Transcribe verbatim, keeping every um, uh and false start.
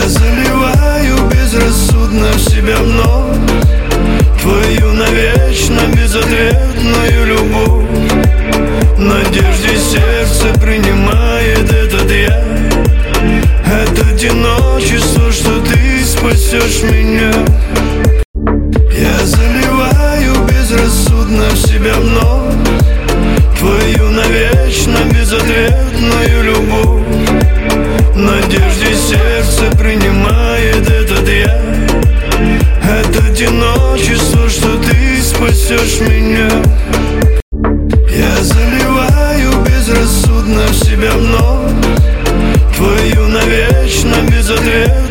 Я заливаю безрассудно в себя вновь твою навечно безответную любовь. В надежде сердце принимает этот я, это одиночество, что ты спасешь меня. Я заливаю безрассудно в себя вновь твою навечно безответную любовь. В надежде сердце принимает этот я, это одиночество, что ты спасешь меня. Я заливаю безрассудно в себя вновь твою навечно безответную